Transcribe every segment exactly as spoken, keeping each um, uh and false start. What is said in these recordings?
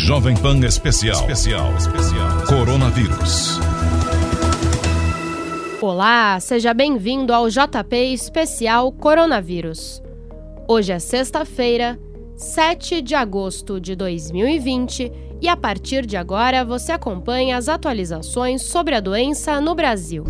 Jovem Pan Especial. Especial. Especial. Coronavírus. Olá, seja bem-vindo ao J P Especial Coronavírus. Hoje é sexta-feira, sete de agosto de dois mil e vinte, e a partir de agora você acompanha as atualizações sobre a doença no Brasil.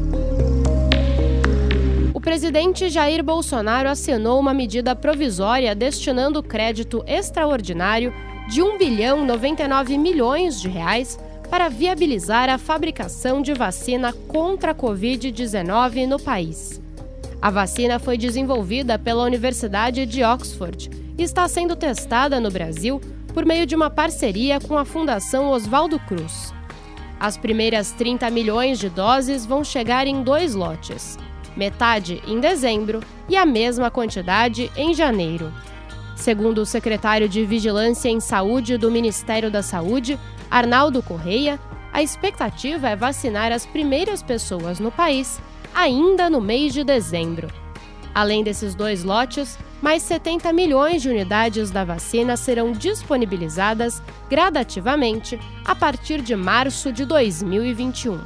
O presidente Jair Bolsonaro assinou uma medida provisória destinando crédito extraordinário de um bilhão e noventa e nove milhões de reais para viabilizar a fabricação de vacina contra a covid dezenove no país. A vacina foi desenvolvida pela Universidade de Oxford e está sendo testada no Brasil por meio de uma parceria com a Fundação Oswaldo Cruz. As primeiras trinta milhões de doses vão chegar em dois lotes, metade em dezembro e a mesma quantidade em janeiro. Segundo o secretário de Vigilância em Saúde do Ministério da Saúde, Arnaldo Correia, a expectativa é vacinar as primeiras pessoas no país ainda no mês de dezembro. Além desses dois lotes, mais setenta milhões de unidades da vacina serão disponibilizadas gradativamente a partir de março de dois mil e vinte e um.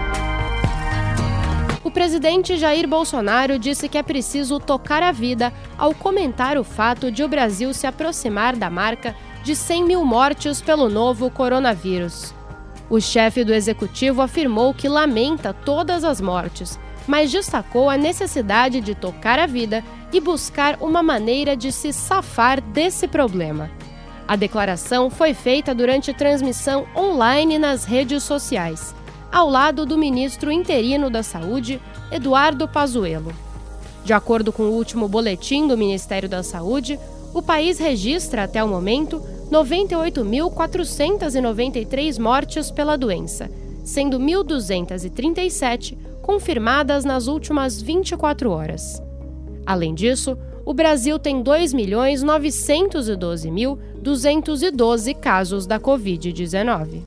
O presidente Jair Bolsonaro disse que é preciso tocar a vida ao comentar o fato de o Brasil se aproximar da marca de cem mil mortes pelo novo coronavírus. O chefe do executivo afirmou que lamenta todas as mortes, mas destacou a necessidade de tocar a vida e buscar uma maneira de se safar desse problema. A declaração foi feita durante transmissão online nas redes sociais, ao lado do ministro interino da Saúde, Eduardo Pazuello. De acordo com o último boletim do Ministério da Saúde, o país registra, até o momento, noventa e oito mil quatrocentas e noventa e três mortes pela doença, sendo mil duzentas e trinta e sete confirmadas nas últimas vinte e quatro horas. Além disso, o Brasil tem dois milhões novecentos e doze mil duzentos e doze casos da covid dezenove.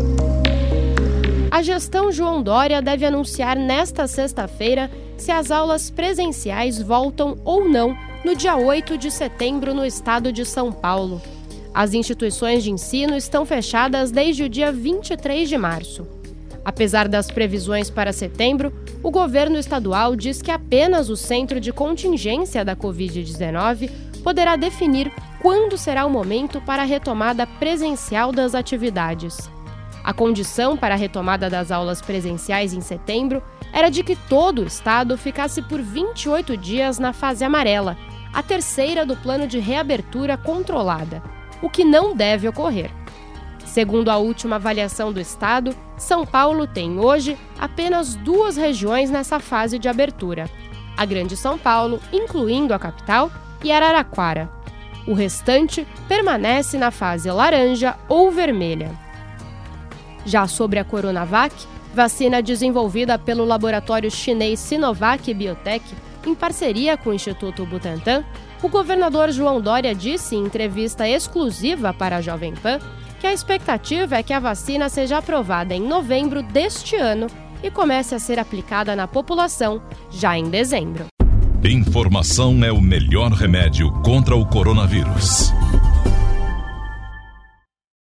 A gestão João Dória deve anunciar nesta sexta-feira se as aulas presenciais voltam ou não no dia oito de setembro no estado de São Paulo. As instituições de ensino estão fechadas desde o dia vinte e três de março. Apesar das previsões para setembro, o governo estadual diz que apenas o Centro de Contingência da covid dezenove poderá definir quando será o momento para a retomada presencial das atividades. A condição para a retomada das aulas presenciais em setembro era de que todo o estado ficasse por vinte e oito dias na fase amarela, a terceira do plano de reabertura controlada, o que não deve ocorrer. Segundo a última avaliação do estado, São Paulo tem hoje apenas duas regiões nessa fase de abertura: a Grande São Paulo, incluindo a capital, e Araraquara. O restante permanece na fase laranja ou vermelha. Já sobre a Coronavac, vacina desenvolvida pelo laboratório chinês Sinovac Biotech, em parceria com o Instituto Butantan, o governador João Dória disse em entrevista exclusiva para a Jovem Pan que a expectativa é que a vacina seja aprovada em novembro deste ano e comece a ser aplicada na população já em dezembro. Informação é o melhor remédio contra o coronavírus.